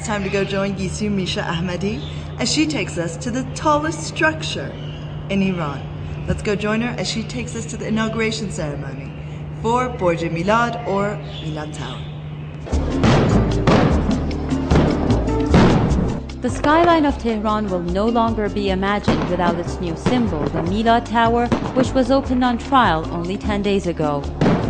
time to go join Gisu Misha Ahmadi as she takes us to the tallest structure in Iran. Let's go join her as she takes us to the inauguration ceremony for Burj Milad or Milad Tower. The skyline of Tehran will no longer be imagined without its new symbol, the Milad Tower, which was opened on trial only 10 days ago.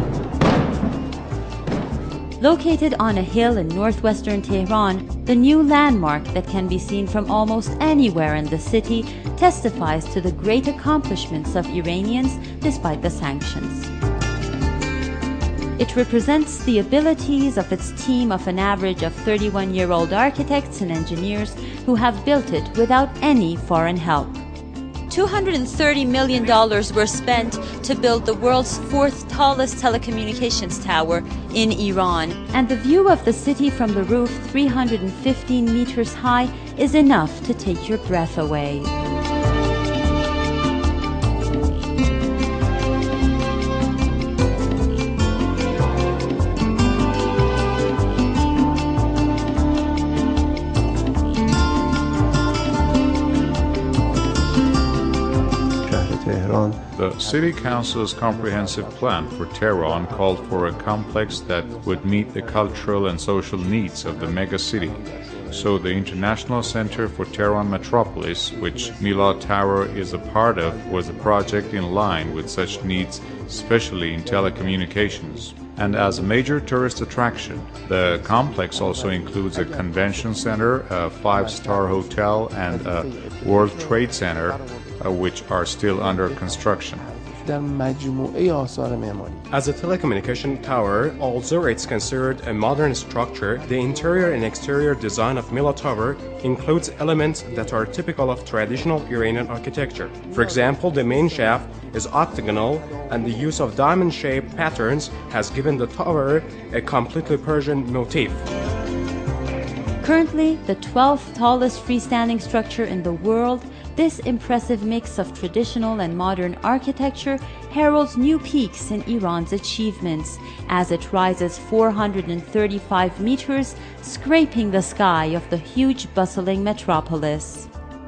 Located on a hill in northwestern Tehran, the new landmark that can be seen from almost anywhere in the city testifies to the great accomplishments of Iranians despite the sanctions. It represents the abilities of its team of an average of 31-year-old architects and engineers who have built it without any foreign help. $230 million were spent to build the world's fourth tallest telecommunications tower in Iran. And the view of the city from the roof, 315 meters high, is enough to take your breath away. The City Council's comprehensive plan for Tehran called for a complex that would meet the cultural and social needs of the mega-city. So the International Center for Tehran Metropolis, which Milad Tower is a part of, was a project in line with such needs, especially in telecommunications. And as a major tourist attraction, the complex also includes a convention center, a five-star hotel, and a World Trade Center, which are still under construction. As a telecommunication tower, although it's considered a modern structure, the interior and exterior design of Milad Tower includes elements that are typical of traditional Iranian architecture. For example, the main shaft is octagonal, and the use of diamond-shaped patterns has given the tower a completely Persian motif. Currently, the 12th tallest freestanding structure in the world, this impressive mix of traditional and modern architecture heralds new peaks in Iran's achievements as it rises 435 meters, scraping the sky of the huge bustling metropolis.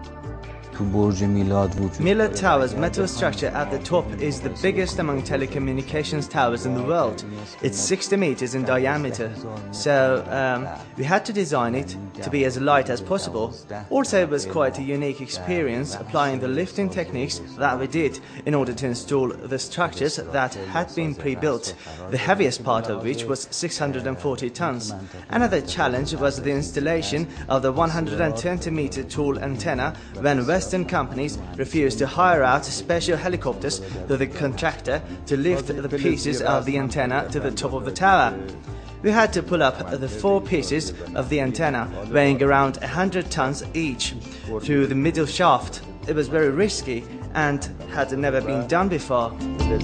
Milad Tower's metal structure at the top is the biggest among telecommunications towers in the world. It's 60 meters in diameter, so we had to design it to be as light as possible. Also, it was quite a unique experience applying the lifting techniques that we did in order to install the structures that had been pre-built, the heaviest part of which was 640 tons. Another challenge was the installation of the 120-meter tall antenna when Western companies refused to hire out special helicopters to the contractor to lift the pieces of the antenna to the top of the tower. We had to pull up the 4 pieces of the antenna, weighing around 100 tons each, through the middle shaft. It was very risky and had never been done before.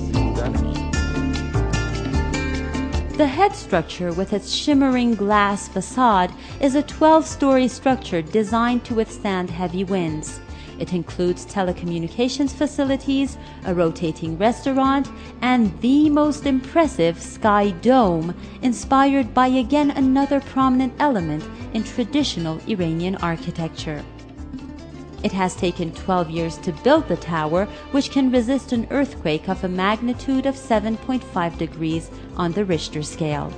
The head structure, with its shimmering glass facade, is a 12-story structure designed to withstand heavy winds. It includes telecommunications facilities, a rotating restaurant, and the most impressive sky dome, inspired by again another prominent element in traditional Iranian architecture. It has taken 12 years to build the tower, which can resist an earthquake of a magnitude of 7.5 degrees on the Richter scale.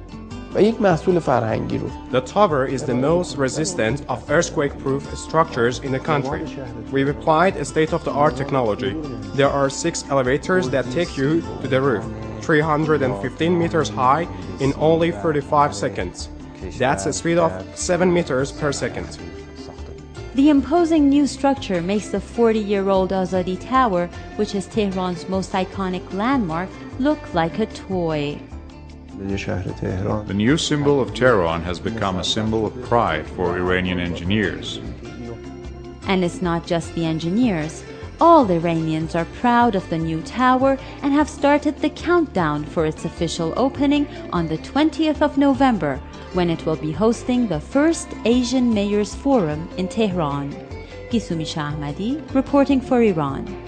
The tower is the most resistant of earthquake-proof structures in the country. We've applied a state-of-the-art technology. There are 6 elevators that take you to the roof, 315 meters high in only 35 seconds. That's a speed of 7 meters per second. The imposing new structure makes the 40-year-old Azadi Tower, which is Tehran's most iconic landmark, look like a toy. The new symbol of Tehran has become a symbol of pride for Iranian engineers. And it's not just the engineers. All Iranians are proud of the new tower and have started the countdown for its official opening on the 20th of November, when it will be hosting the first Asian Mayors Forum in Tehran. Gisu Misha Ahmadi, reporting for Iran.